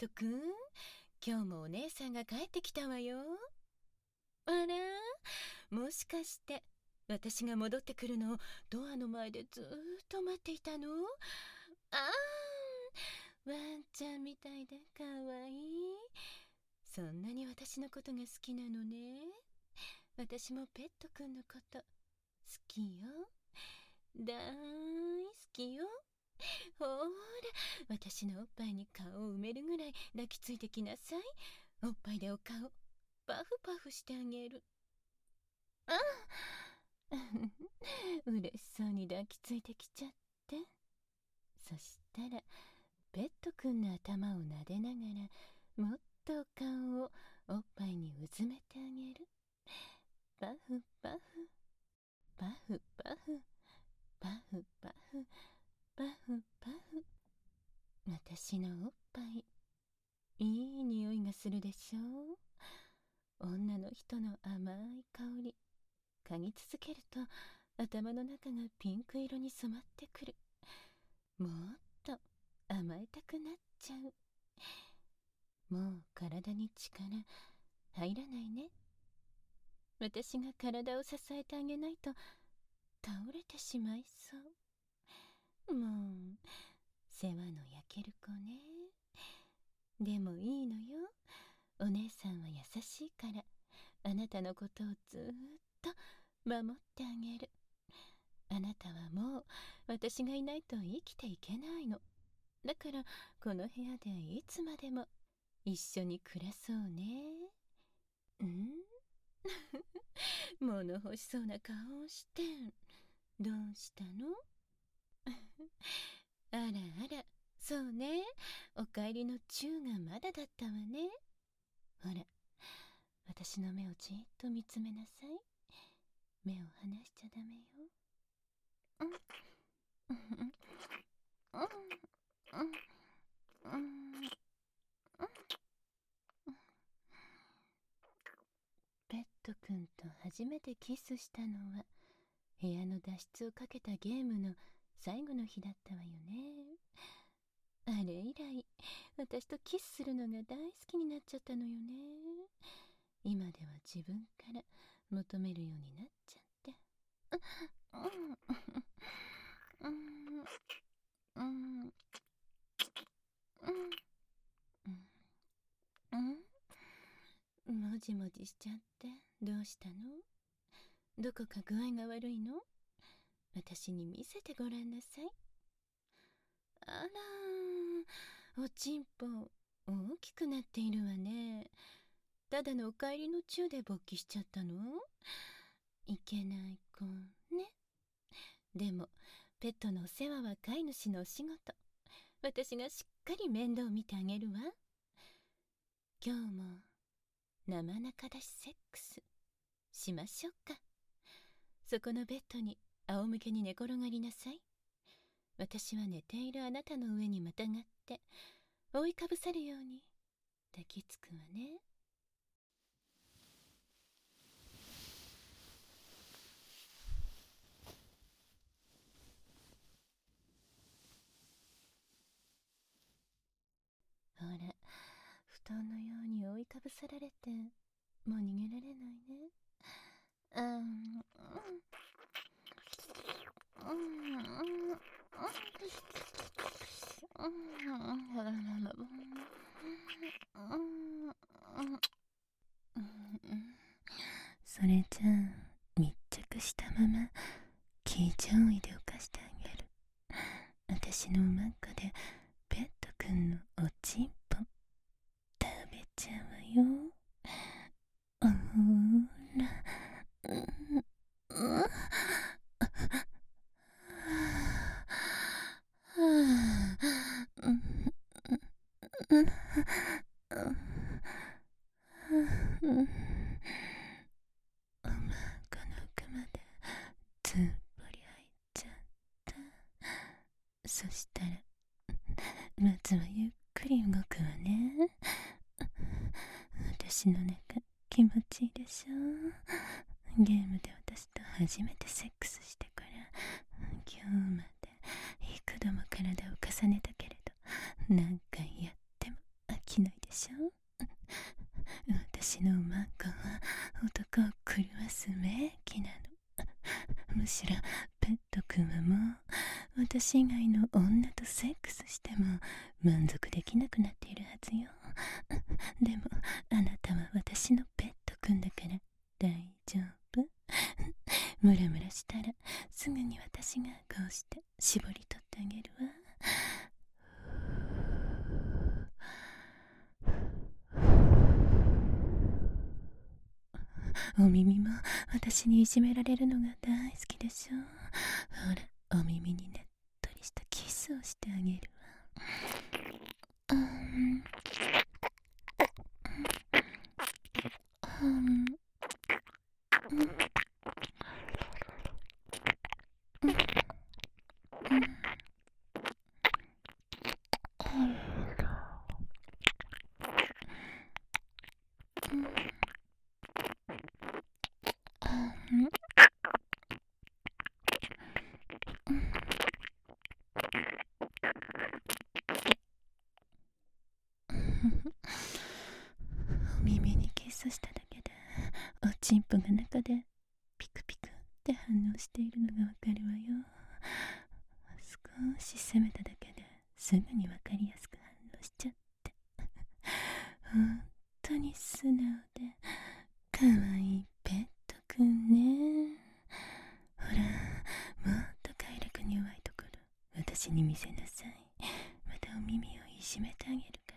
トくん、今日もお姉さんが帰ってきたわよ。あら、もしかして私が戻ってくるのをドアの前でずーっと待っていたの？あーん、ワンちゃんみたいでかわいい。そんなに私のことが好きなのね。私もペットくんのこと好きよ。だーい好きよ。ほーら、私のおっぱいに顔を埋めるぐらい抱きついてきなさい。おっぱいでお顔パフパフしてあげる。あ嬉しそうに抱きついてきちゃって。そしたらペットくんの頭を撫でながらもっとお顔をおっぱいにうずめてあげる。パフパフパフパフパフパフパフパフ。私のおっぱいいい匂いがするでしょう。女の人の甘い香り嗅ぎ続けると頭の中がピンク色に染まってくる。もっと甘えたくなっちゃう。もう体に力入らないね。私が体を支えてあげないと倒れてしまいそう。もう世話の焼ける子ね。でもいいのよ。お姉さんは優しいからあなたのことをずーっと守ってあげる。あなたはもう私がいないと生きていけないの。だからこの部屋でいつまでも一緒に暮らそうね。物欲しそうな顔をして。どうしたの？あらあら、そうね。お帰りのチューがまだだったわね。ほら、私の目をじっと見つめなさい。目を離しちゃダメよ。ペットくんと初めてキスしたのは部屋の脱出をかけたゲームの最後の日だったわよね。あれ以来私とキスするのが大好きになっちゃったのよね。今では自分から求めるようになっちゃって。もじもじしちゃってどうしたの？どこか具合が悪いの？私に見せてごらんなさい。あらー、おちんぽ大きくなっているわね。ただのお帰りのチューで勃起しちゃったの？いけない子ね。でもペットのお世話は飼い主のお仕事。私がしっかり面倒見てあげるわ。今日も生中出しセックスしましょうか。そこのベッドに仰向けに寝転がりなさい。私は寝ているあなたの上にまたがって覆いかぶさるように抱きつくわね。ほら、布団のように覆いかぶさられてもう逃げられないね。それじゃあ密着したまま気上位で浮かしてあげる。私の馬っこでペットくんのおちんぽ食べちゃうわよ。ほら、おまんこの奥までつっぽり入っちゃった。そしたらまずはゆっくり動くわね。私の中気持ちいいでしょ。ゲームで私と初めてセックスしてから今日まで幾度も体を重ねたけれど何回やっても飽きしょ。私のマンコは男を狂わす名器なの。むしろペットくんはもう私以外の女とセックスしても満足できなくなっているはずよ。でもあなたは私のペットくんだから大丈夫。ムラムラしたらすぐに私がこうして絞り取ってあげるわ。お耳も私にいじめられるのが大好きでしょ。ほら、お耳にねっとりしたキスをしてあげるわ。お耳にキスしただけでおちんぽが中でピクピクって反応しているのがわかるわよ。少し攻めただけですぐにわかりやすく反応しちゃって、本当に素直でかわいいペットくんね。ほら、もっと快楽に弱いところ私に見せなさい。またお耳をいじめてあげるから。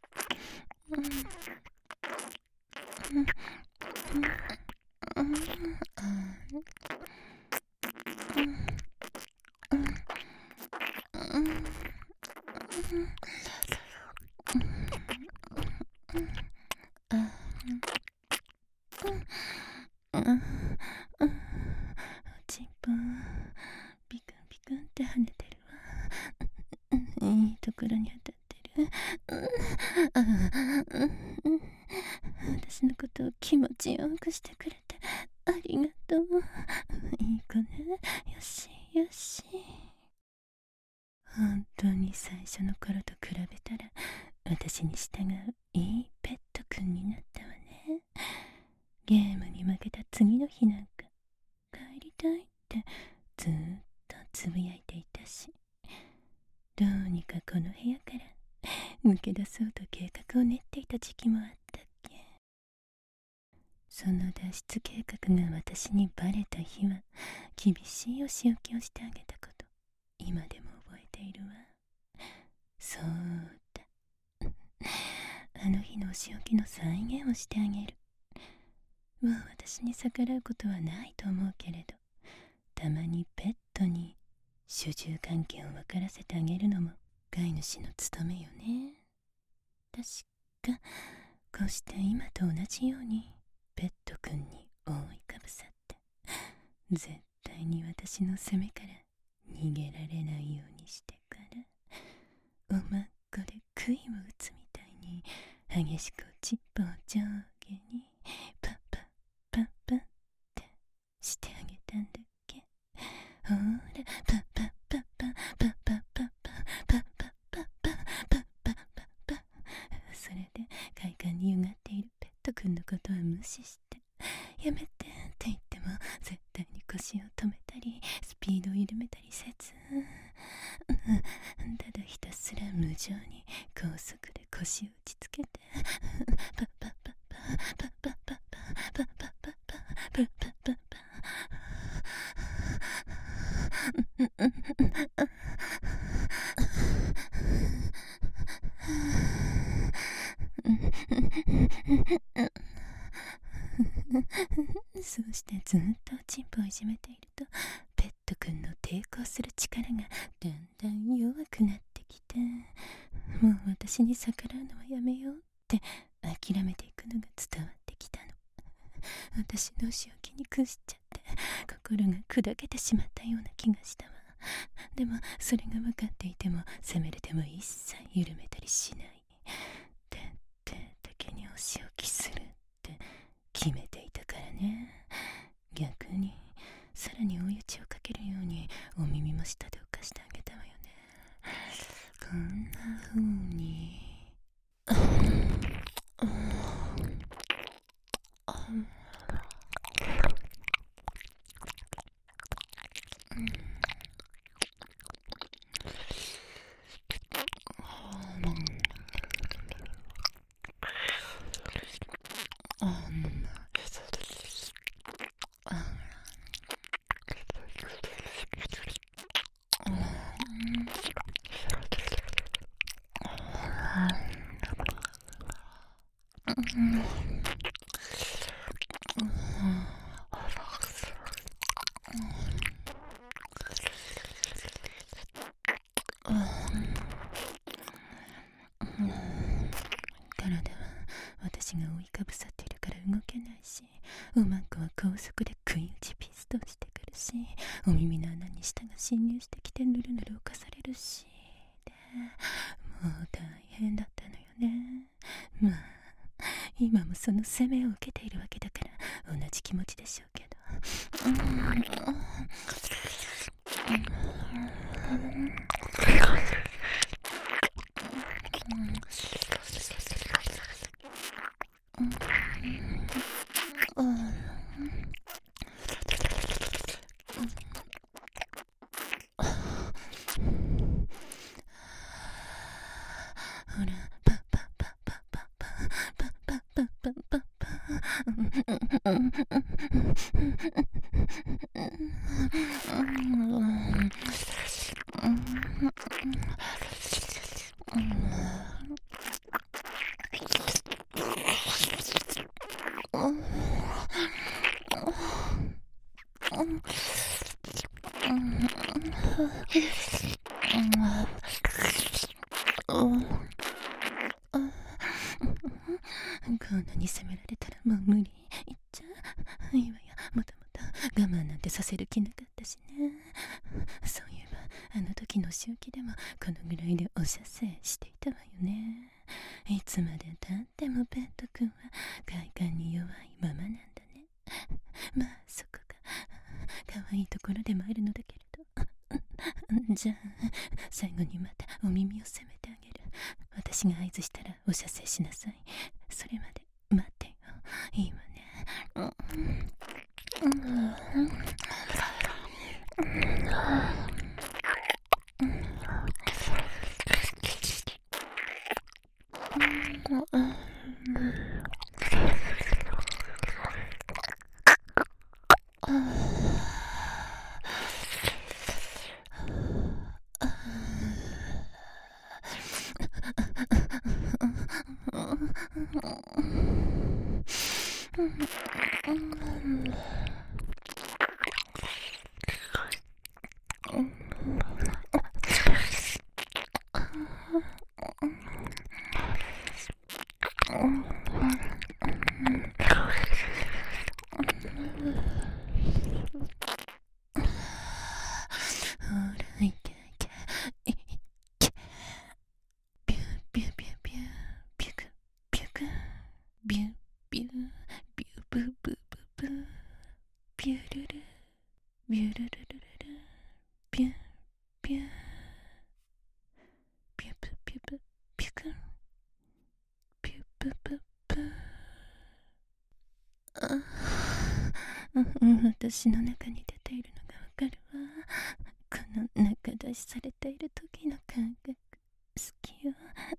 おちんぽピクンピクンって跳ねてるわ。いいところに当たってる。私のことを気持ちよくしてくれてありがとう。いい子ね。よしよし。本当に最初の頃と比べたら私に従ういいペットくんになったわね。ゲームに負けた次の日なんか帰りたいってずっとつぶやいていたし、どうにかこの部屋から抜け出そうと計画を練っていた時期もあったっけ。その脱出計画が私にバレた日は厳しいお仕置きをしてあげたこと今でも覚えているわ。そうだ、あの日のお仕置きの再現をしてあげる。もう私に逆らうことはないと思うけれど、たまにペットに主従関係を分からせてあげるのも飼い主の務めよね。確かこうして今と同じようにペットくんに覆いかぶさって絶対に私の攻めから逃げられないようにしてからおまっこで杭を打つみたいに激しくおちっぽを上下にパッパッパッパッってしてあげたんだっけ。ほらパッパッパッパッパッパッパッパッパッパッパッパッパッパッパッパッ。それで快感にゆがっているペットくんのことは無視してやめてって言っても絶対に腰を止めたりスピードを緩めたりせず、ただひたすら無情に高速で腰を打ちつけてパッパッパッパッパッパッパッパッパッパッパッパッパッパッパッパッパそうしてずっとおちんぽをいじめているとペットくんの抵抗する力がだんだん弱くなってきて、もう私に逆らうのはやめようって諦めていくのが伝わってきたの。私の仕置きに屈しちゃって心が砕けてしまったような気がしたわ。でもそれが分かっていても責めるでも一切緩めたりしない。徹底的にお仕置きするって決めていたからね。逆にさらに追い打ちをかけるようにお耳も下で浮かしてあげたわよね。こんな風に体は私が覆いかぶさっているから動けないし、おまんこは高速で食い打ちピストンしてくるし、お耳の穴に舌が侵入してきてぬるぬる侵されるしで、もう大変だったのよね。まあ今もその責めを受けているわけだから同じ気持ちでしょうけど。ほら、パッパッパッパッパッパッパッパッパッパッパッこんなに責められたらもう無理。いっちゃいいわよ。もともと我慢なんてさせる気なかったしね。そういえばあの時の仕置きでもこのぐらいでお射精していたわよね。いつまでたってもペットくんは快感に弱いままなんだね。まあそこが可愛いところでもあるのだけれど。じゃあ最後にまたお耳を責めてあげる。私が合図したらお射精しなさい。それまで待ってよ。いいわね。いけいけいけ。ビュービュービュービュービュクビュクビュービュービューブーブーブーブービュールルビュールルルルルビュービュービューブービューブービュクビューブーブーブー。私の中に出ているのがわかるわ。この中出しされている時の感覚好きよ。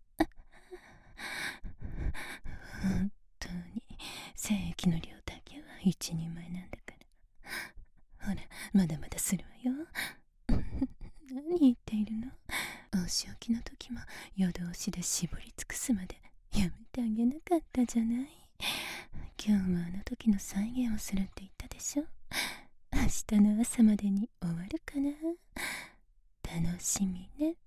本当に精液の量だけは一人前なんだから。ほらまだまだするわよ。何言っているの。お仕置きの時も夜通しで絞り尽くすまでやめてあげなかったじゃない。今日はあの時の再現をするって言ったでしょ。明日の朝までに終わるかな。楽しみね。